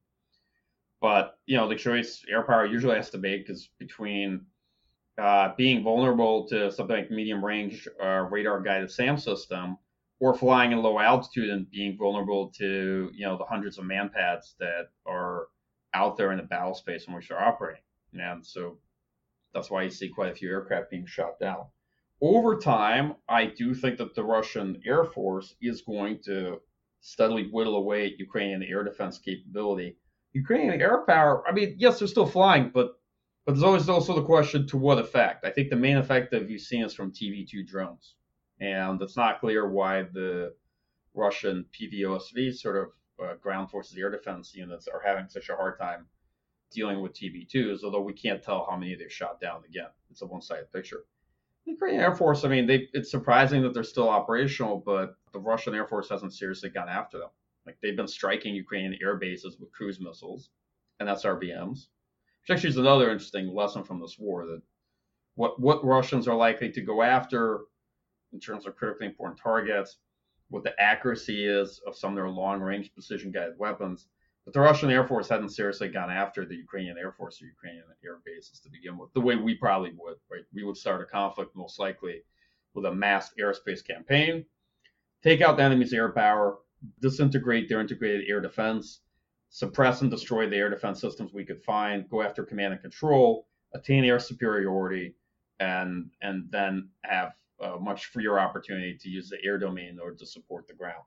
But, you know, the choice air power usually has to make is between uh, being vulnerable to something like medium-range uh, radar-guided SAM system, or flying in low altitude and being vulnerable to, you know, the hundreds of manpads that are out there in the battle space in which they're operating. And so that's why you see quite a few aircraft being shot down. Over time, I do think that the Russian Air Force is going to steadily whittle away at Ukrainian air defense capability. Ukrainian air power, I mean, yes, they're still flying, but but there's always also the question, to what effect? I think the main effect that you've seen is from T V two drones. And it's not clear why the Russian P V O S V, sort of uh, ground forces air defense units, are having such a hard time dealing with T V twos, although we can't tell how many they've shot down. Again, it's a one-sided picture. The Ukrainian Air Force, I mean, they, it's surprising that they're still operational, but the Russian Air Force hasn't seriously gone after them. Like, they've been striking Ukrainian air bases with cruise missiles and S R B Ms. which actually is another interesting lesson from this war, that what, what Russians are likely to go after in terms of critically important targets, what the accuracy is of some of their long-range precision-guided weapons. But the Russian Air Force hadn't seriously gone after the Ukrainian Air Force or Ukrainian air bases to begin with, the way we probably would, right? We would start a conflict most likely with a mass airspace campaign, take out the enemy's air power, disintegrate their integrated air defense, suppress and destroy the air defense systems we could find, go after command and control, attain air superiority, and and then have a much freer opportunity to use the air domain in order to support the ground.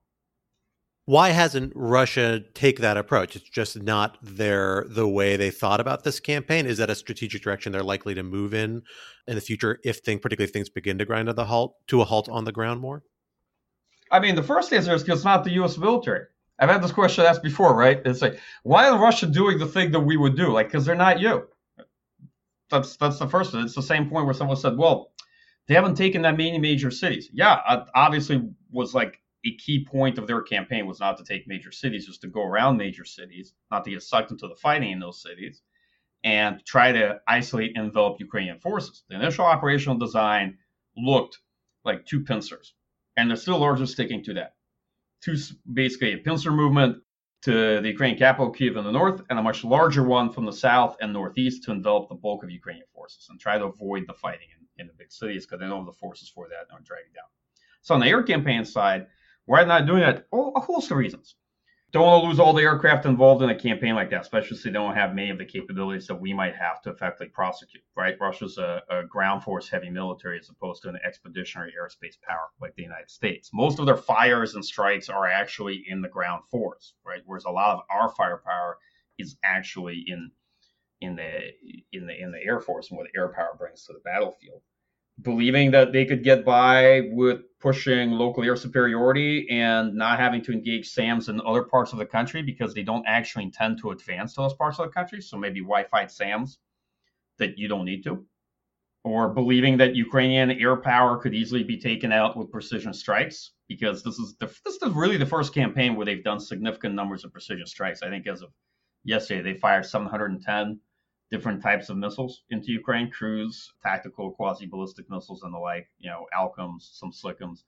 Why hasn't Russia take that approach? It's just not their the way they thought about this campaign. Is that a strategic direction they're likely to move in in the future if things, particularly if things begin to grind to the halt to a halt on the ground more? I mean, the first answer is because it's not the U S military. I've had this question asked before, right? It's like, why is Russia doing the thing that we would do? Like, because they're not you. That's that's the first one. It's the same point where someone said, well, they haven't taken that many major cities. Yeah, obviously was like a key point of their campaign was not to take major cities, just to go around major cities, not to get sucked into the fighting in those cities, and try to isolate and envelop Ukrainian forces. The initial operational design looked like two pincers, and they're still largely sticking to that. Two, basically a pincer movement to the Ukrainian capital, Kyiv, in the north, and a much larger one from the south and northeast to envelop the bulk of Ukrainian forces and try to avoid the fighting in, in the big cities because they don't have the forces for that and are dragging down. So on the air campaign side, why not doing that? Oh, a host of reasons. Don't want to lose all the aircraft involved in a campaign like that, especially if they don't have many of the capabilities that we might have to effectively prosecute, right? Russia's a, a ground force heavy military as opposed to an expeditionary airspace power like the United States. Most of their fires and strikes are actually in the ground force, right? Whereas a lot of our firepower is actually in in the in the in the Air Force and what air power brings to the battlefield. Believing that they could get by with pushing local air superiority and not having to engage SAMs in other parts of the country because they don't actually intend to advance to those parts of the country. So maybe why fight SAMs that you don't need to? Or believing that Ukrainian air power could easily be taken out with precision strikes, because this is the, this is really the first campaign where they've done significant numbers of precision strikes. I think as of yesterday, they fired seven hundred ten different types of missiles into Ukraine, cruise, tactical, quasi-ballistic missiles and the like, you know, Alcoms, some Slickoms,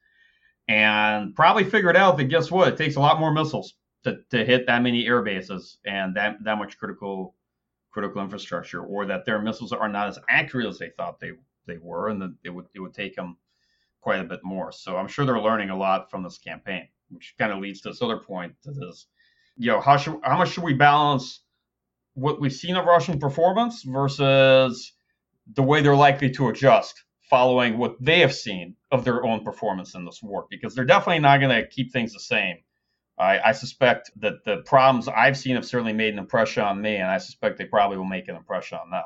and probably figured out that, guess what, it takes a lot more missiles to, to hit that many air bases and that, that much critical critical infrastructure, or that their missiles are not as accurate as they thought they, they were, and that it would, it would take them quite a bit more. So I'm sure they're learning a lot from this campaign, which kind of leads to this other point, to this, you know, how should, how much should we balance what we've seen of Russian performance versus the way they're likely to adjust following what they have seen of their own performance in this war, because they're definitely not going to keep things the same. I, I suspect that the problems I've seen have certainly made an impression on me, and I suspect they probably will make an impression on them.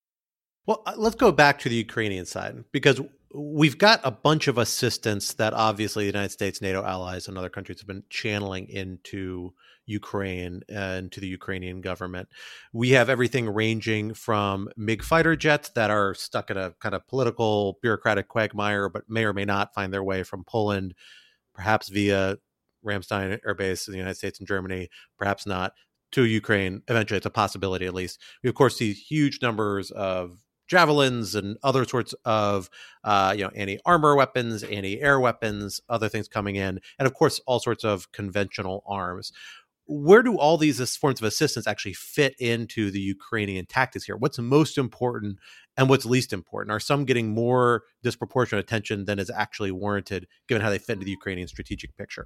Well, let's go back to the Ukrainian side, because we've got a bunch of assistance that obviously the United States, NATO allies, and other countries have been channeling into Ukraine and to the Ukrainian government. We have everything ranging from MiG fighter jets that are stuck in a kind of political, bureaucratic quagmire, but may or may not find their way from Poland, perhaps via Ramstein Air Base in the United States and Germany, perhaps not, to Ukraine. Eventually, it's a possibility at least. We, of course, see huge numbers of javelins and other sorts of uh, you know, anti-armor weapons, anti-air weapons, other things coming in, and of course, all sorts of conventional arms. Where do all these forms of assistance actually fit into the Ukrainian tactics here? What's most important and what's least important? Are some getting more disproportionate attention than is actually warranted, given how they fit into the Ukrainian strategic picture?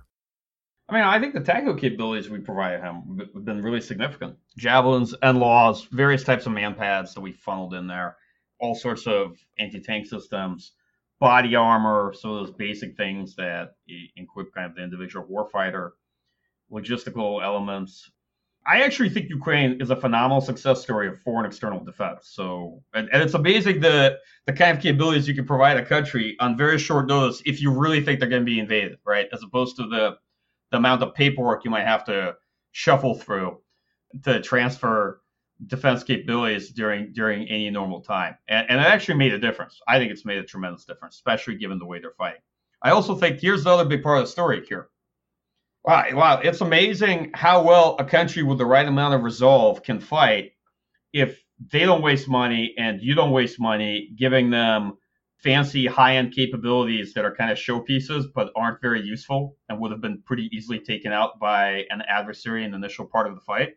I mean, I think the tactical capabilities we provided him have been really significant. Javelins, N L A Ws, various types of manpads that we funneled in there, all sorts of anti-tank systems, body armor, some of those basic things that equip kind of the individual warfighter, logistical elements. I actually think Ukraine is a phenomenal success story of foreign external defense. So, and, and it's amazing the the kind of capabilities you can provide a country on very short notice if you really think they're going to be invaded, right? As opposed to the the amount of paperwork you might have to shuffle through to transfer defense capabilities during during any normal time. And, and it actually made a difference. I think it's made a tremendous difference, especially given the way they're fighting. I also think here's the other big part of the story here. Wow, wow, it's amazing how well a country with the right amount of resolve can fight if they don't waste money and you don't waste money giving them fancy high-end capabilities that are kind of showpieces but aren't very useful and would have been pretty easily taken out by an adversary in the initial part of the fight.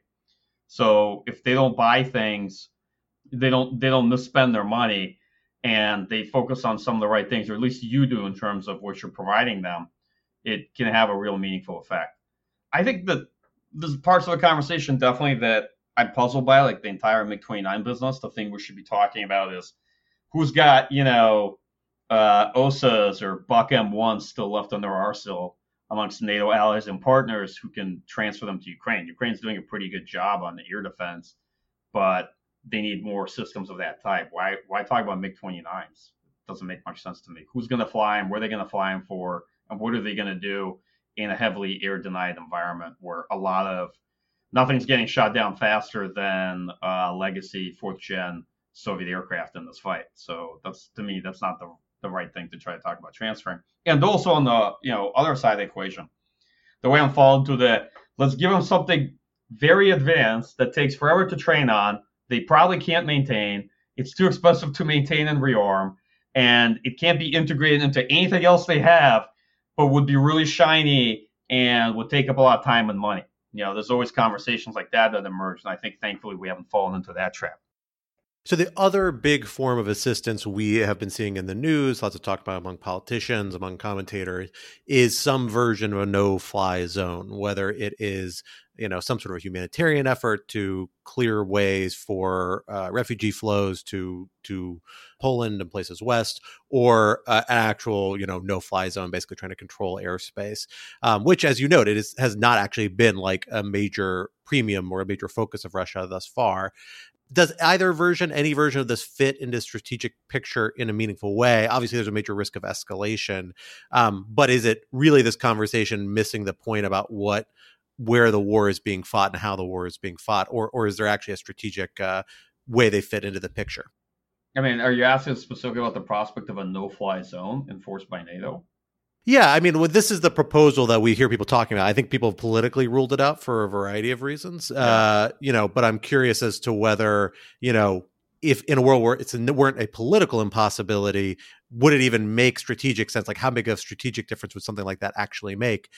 So if they don't buy things, they don't they don't misspend their money, and they focus on some of the right things, or at least you do in terms of what you're providing them, it can have a real meaningful effect. I think that there's parts of the conversation definitely that I'm puzzled by, like the entire MiG twenty-nine business. The thing we should be talking about is who's got, you know, uh, O S As or Buck M ones still left on their arsenal amongst NATO allies and partners who can transfer them to Ukraine. Ukraine's doing a pretty good job on the air defense, but they need more systems of that type. Why why talk about MiG twenty-nines? It doesn't make much sense to me. Who's going to fly them? Where are they going to fly them for? And what are they going to do in a heavily air-denied environment where a lot of nothing's getting shot down faster than uh, legacy fourth-gen Soviet aircraft in this fight? So that's, to me, that's not the, the right thing to try to talk about transferring. And also on the you know other side of the equation, the way I'm falling to the, let's give them something very advanced that takes forever to train on, they probably can't maintain, it's too expensive to maintain and rearm, and it can't be integrated into anything else they have, but would be really shiny and would take up a lot of time and money. You know, there's always conversations like that that emerge, and I think thankfully we haven't fallen into that trap. So the other big form of assistance we have been seeing in the news, lots of talk about among politicians, among commentators, is some version of a no-fly zone, whether it is, you know, some sort of a humanitarian effort to clear ways for uh, refugee flows to to Poland and places west, or uh, an actual, you know, no-fly zone, basically trying to control airspace, um, which, as you noted, is, has not actually been like a major premium or a major focus of Russia thus far. Does either version, any version of this fit into strategic picture in a meaningful way? Obviously, there's a major risk of escalation, um, but is it really this conversation missing the point about what, where the war is being fought and how the war is being fought, or or is there actually a strategic uh, way they fit into the picture? I mean, are you asking specifically about the prospect of a no-fly zone enforced by NATO? Yeah, I mean, well, this is the proposal that we hear people talking about. I think people have politically ruled it out for a variety of reasons, yeah. uh, you know, but I'm curious as to whether, you know, if in a world where it's a, weren't a political impossibility, would it even make strategic sense? Like, how big of a strategic difference would something like that actually make,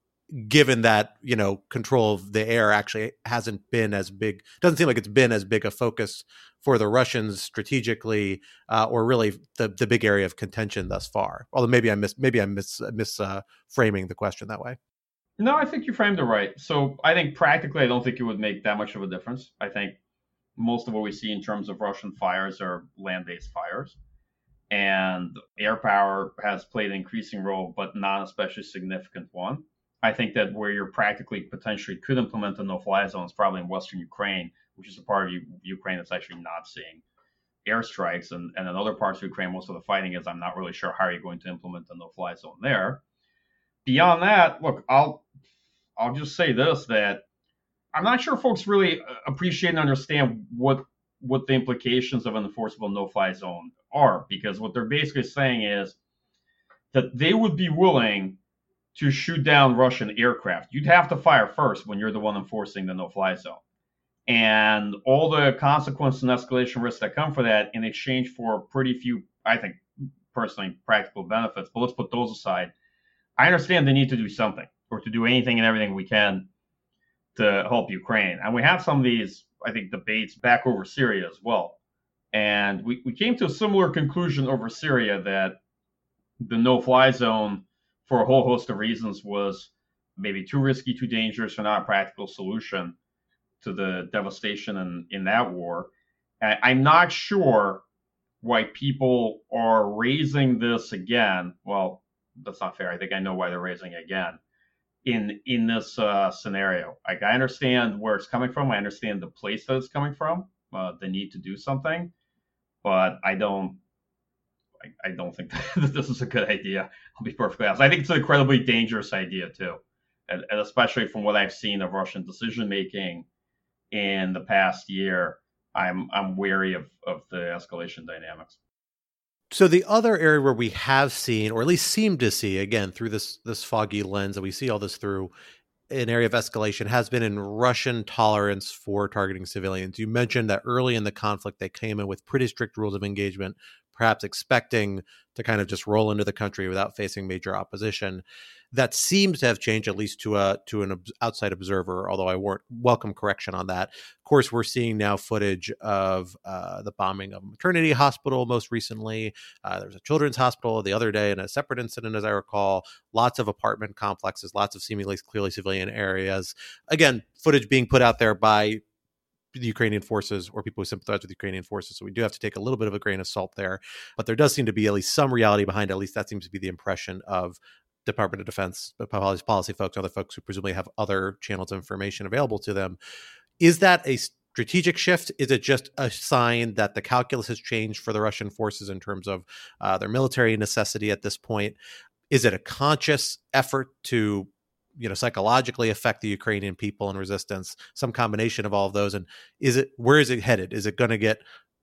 given that, you know, control of the air actually hasn't been as big, doesn't seem like it's been as big a focus for the Russians strategically, uh, or really the the big area of contention thus far. Although maybe I miss maybe I'm mis mis uh, framing the question that way. No, I think you framed it right. So I think practically, I don't think it would make that much of a difference. I think most of what we see in terms of Russian fires are land-based fires, and air power has played an increasing role, but not an especially significant one. I think that where you're practically potentially could implement a no-fly zone is probably in Western Ukraine, which is a part of U- Ukraine that's actually not seeing airstrikes. And, and in other parts of Ukraine, most of the fighting is, I'm not really sure how you're going to implement a no-fly zone there. Beyond that, look, I'll I'll just say this, that I'm not sure folks really appreciate and understand what what the implications of an enforceable no-fly zone are, because what they're basically saying is that they would be willing to shoot down Russian aircraft. You'd have to fire first when you're the one enforcing the no-fly zone. And all the consequences and escalation risks that come for that in exchange for pretty few, I think, personally, practical benefits. But let's put those aside. I understand they need to do something, or to do anything and everything we can to help Ukraine. And we have some of these, I think, debates back over Syria as well. And we, we came to a similar conclusion over Syria, that the no-fly zone, for a whole host of reasons, was maybe too risky, too dangerous, or not a practical solution to the devastation in, in that war. And I'm not sure why people are raising this again. Well, that's not fair. I think I know why they're raising it again in in this uh, scenario. Like, I understand where it's coming from. I understand the place that it's coming from, uh, the need to do something, but I don't. I, I don't think that this is a good idea. I'll be perfectly honest. I think it's an incredibly dangerous idea too, and, and especially from what I've seen of Russian decision making in the past year, I'm I'm wary of of the escalation dynamics. So the other area where we have seen, or at least seem to see, again, through this this foggy lens that we see all this through, an area of escalation has been in Russian tolerance for targeting civilians. You mentioned that early in the conflict, they came in with pretty strict rules of engagement, perhaps expecting to kind of just roll into the country without facing major opposition. That seems to have changed, at least to a to an outside observer, although I won't welcome correction on that. Of course, we're seeing now footage of uh, the bombing of a maternity hospital most recently. Uh, there was a children's hospital the other day in a separate incident, as I recall. Lots of apartment complexes, lots of seemingly clearly civilian areas. Again, footage being put out there by the Ukrainian forces or people who sympathize with the Ukrainian forces. So we do have to take a little bit of a grain of salt there. But there does seem to be at least some reality behind it. At least that seems to be the impression of Department of Defense, policy folks, other folks who presumably have other channels of information available to them. Is that a strategic shift? Is it just a sign that the calculus has changed for the Russian forces in terms of uh, their military necessity at this point? Is it a conscious effort to, you know, psychologically affect the Ukrainian people and resistance? Some combination of all of those. And is it, where is it headed? Is it going to get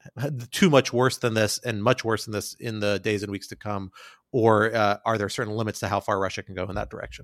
too much worse than this and much worse than this in the days and weeks to come? Or uh, are there certain limits to how far Russia can go in that direction?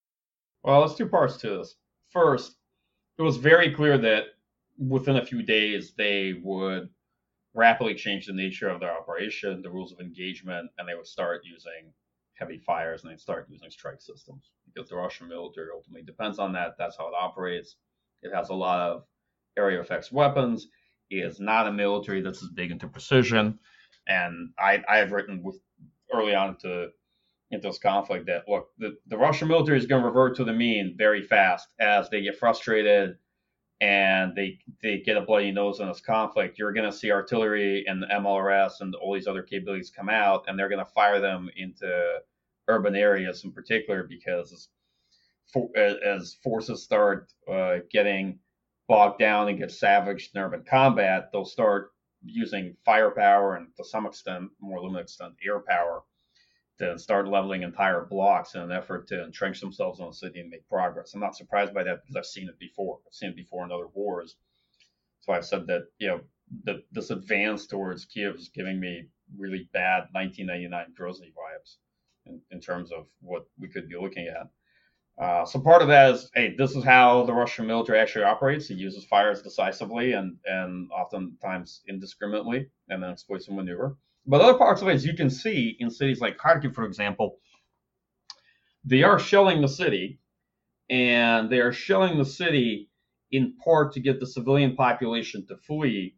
Well, there's two parts to this. First, it was very clear that within a few days, they would rapidly change the nature of their operation, the rules of engagement, and they would start using heavy fires and they'd start using strike systems because the Russian military ultimately depends on that. That's how it operates. It has a lot of area effects weapons. It is not a military that's as big into precision. And I, I have written with early on into, into this conflict that, look, the, the Russian military is going to revert to the mean very fast as they get frustrated and they they get a bloody nose in this conflict. You're going to see artillery and M L R S and all these other capabilities come out, and they're going to fire them into urban areas in particular because as, for, as forces start uh, getting bogged down and get savaged in urban combat, they'll start using firepower and to some extent, more limited extent, air power to start leveling entire blocks in an effort to entrench themselves in the city and make progress. I'm not surprised by that because I've seen it before. I've seen it before in other wars. So I've said that, you know, the, this advance towards Kiev is giving me really bad nineteen ninety-nine Grozny vibes in, in terms of what we could be looking at. Uh, so part of that is, hey, this is how the Russian military actually operates. It uses fires decisively and, and oftentimes indiscriminately, and then exploits the maneuver. But other parts of it, as you can see in cities like Kharkiv, for example, they are shelling the city, and they are shelling the city in part to get the civilian population to flee.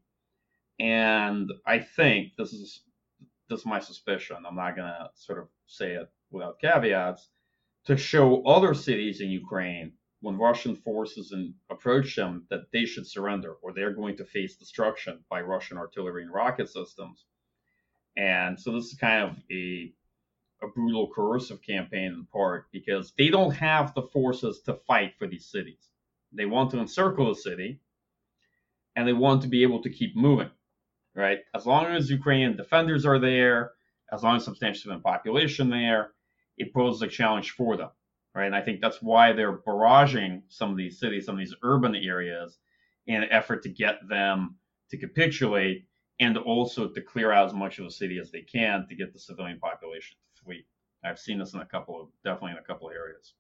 And I think this is this is my suspicion. I'm not going to sort of say it without caveats. To show other cities in Ukraine, when Russian forces in, approach them, that they should surrender or they're going to face destruction by Russian artillery and rocket systems. And so this is kind of a, a brutal, coercive campaign in part because they don't have the forces to fight for these cities. They want to encircle the city, and they want to be able to keep moving, right? As long as Ukrainian defenders are there, as long as substantial civilian population there, it poses a challenge for them, right? And I think that's why they're barraging some of these cities, some of these urban areas in an effort to get them to capitulate and also to clear out as much of the city as they can to get the civilian population to flee. I've seen this in a couple of, definitely in a couple of areas.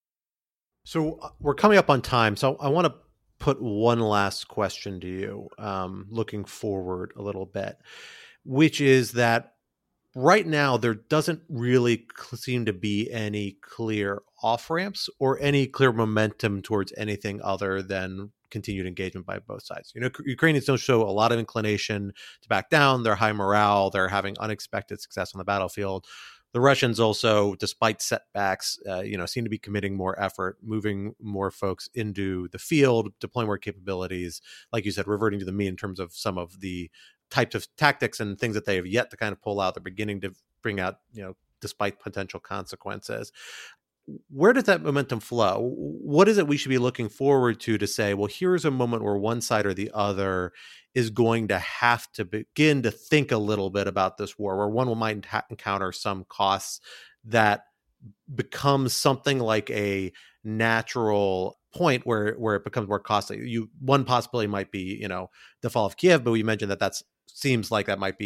So we're coming up on time. So I want to put one last question to you, um, looking forward a little bit, which is that right now, there doesn't really seem to be any clear off-ramps or any clear momentum towards anything other than continued engagement by both sides. You know, Ukrainians don't show a lot of inclination to back down. They're high morale. They're having unexpected success on the battlefield. The Russians also, despite setbacks, uh, you know, seem to be committing more effort, moving more folks into the field, deploying more capabilities. Like you said, reverting to the mean in terms of some of the types of tactics and things that they have yet to kind of pull out. They're beginning to bring out, you know, despite potential consequences. Where does that momentum flow? What is it we should be looking forward to to say, well, here's a moment where one side or the other is going to have to begin to think a little bit about this war, where one might ha- encounter some costs that becomes something like a natural point where where it becomes more costly. You one possibility might be, you know, the fall of Kiev, but we mentioned that that's seems like that might be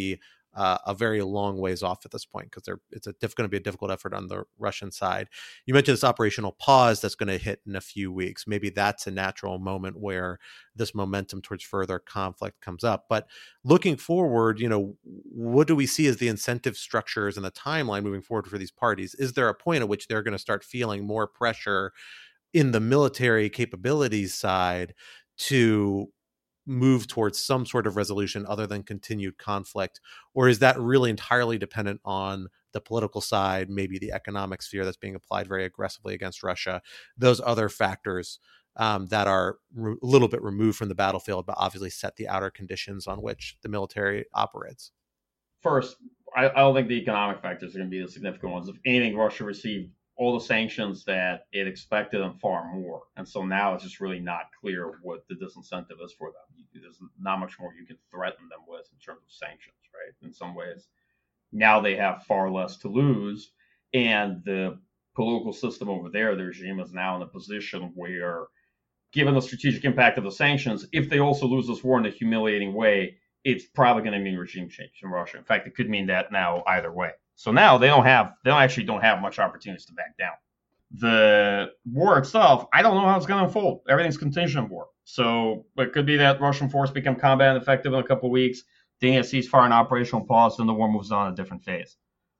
uh, a very long ways off at this point, because it's a diff- going to be a difficult effort on the Russian side. You mentioned this operational pause that's going to hit in a few weeks. Maybe that's a natural moment where this momentum towards further conflict comes up. But looking forward, you know, what do we see as the incentive structures and the timeline moving forward for these parties? Is there a point at which they're going to start feeling more pressure in the military capabilities side to move towards some sort of resolution other than continued conflict? Or is that really entirely dependent on the political side, maybe the economic sphere that's being applied very aggressively against Russia, those other factors um, that are re- a little bit removed from the battlefield, but obviously set the outer conditions on which the military operates? First, I, I don't think the economic factors are going to be the significant ones. If anything, Russia received all the sanctions that it expected and far more. And so now it's just really not clear what the disincentive is for them. There's not much more you can threaten them with in terms of sanctions, right? In some ways, now they have far less to lose. And the political system over there, the regime is now in a position where, given the strategic impact of the sanctions, if they also lose this war in a humiliating way, it's probably going to mean regime change in Russia. In fact, it could mean that now either way. So now they don't have, they don't actually don't have much opportunities to back down. The war itself, I don't know how it's going to unfold. Everything's contingent war. So it could be that Russian forces become combat effective in a couple of weeks, then a ceasefire and operational pause, and the war moves on a different phase.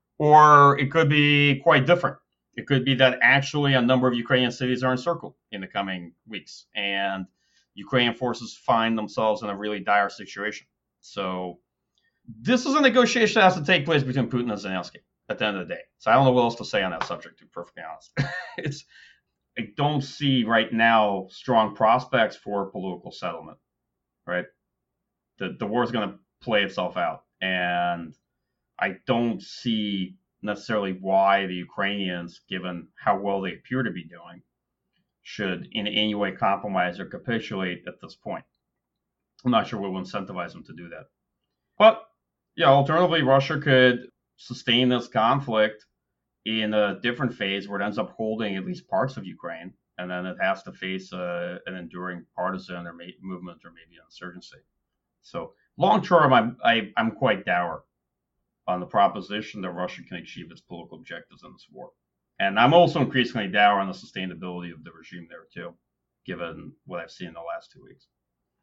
Or it could be quite different. It could be that actually a number of Ukrainian cities are encircled in the coming weeks, and Ukrainian forces find themselves in a really dire situation. So this is a negotiation that has to take place between Putin and Zelensky at the end of the day. So I don't know what else to say on that subject, to be perfectly honest. it's I don't see right now strong prospects for political settlement, right? The the war is going to play itself out. And I don't see necessarily why the Ukrainians, given how well they appear to be doing, should in any way compromise or capitulate at this point. I'm not sure what will incentivize them to do that. But, yeah, alternatively, Russia could sustain this conflict in a different phase where it ends up holding at least parts of Ukraine, and then it has to face uh, an enduring partisan or ma- movement or maybe an insurgency. So long term, I'm, I, I'm quite dour on the proposition that Russia can achieve its political objectives in this war. And I'm also increasingly dour on the sustainability of the regime there, too, given what I've seen in the last two weeks.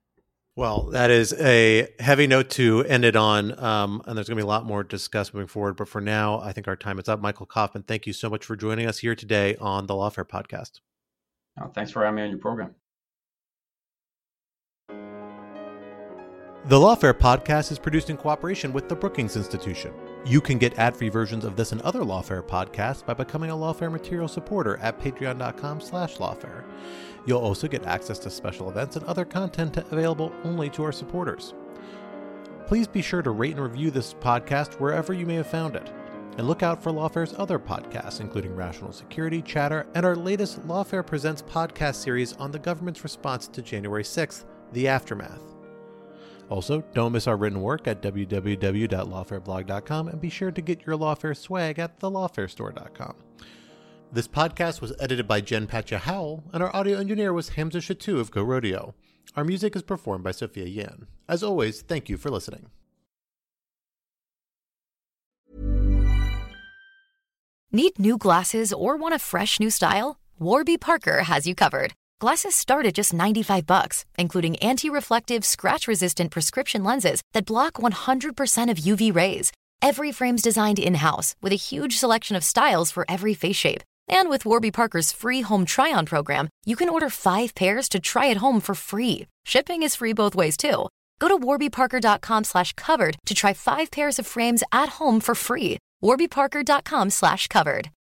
Well, that is a heavy note to end it on, um, and there's going to be a lot more to discuss moving forward. But for now, I think our time is up. Michael Kofman, thank you so much for joining us here today on the Lawfare Podcast. Oh, thanks for having me on your program. The Lawfare Podcast is produced in cooperation with the Brookings Institution. You can get ad-free versions of this and other Lawfare podcasts by becoming a Lawfare material supporter at patreon.com slash lawfare. You'll also get access to special events and other content available only to our supporters. Please be sure to rate and review this podcast wherever you may have found it. And look out for Lawfare's other podcasts, including Rational Security, Chatter, and our latest Lawfare Presents podcast series on the government's response to January sixth, The Aftermath. Also, don't miss our written work at w w w dot lawfare blog dot com, and be sure to get your Lawfare swag at the lawfare store dot com. This podcast was edited by Jen Patja Howell, and our audio engineer was Hamza Shatu of Go Rodeo. Our music is performed by Sophia Yan. As always, thank you for listening. Need new glasses or want a fresh new style? Warby Parker has you covered. Glasses start at just ninety-five bucks, including anti-reflective, scratch-resistant prescription lenses that block one hundred percent of U V rays. Every frame's designed in-house with a huge selection of styles for every face shape. And with Warby Parker's free home try-on program, you can order five pairs to try at home for free. Shipping is free both ways, too. Go to warbyparker.com slash covered to try five pairs of frames at home for free. warbyparker.com slash covered.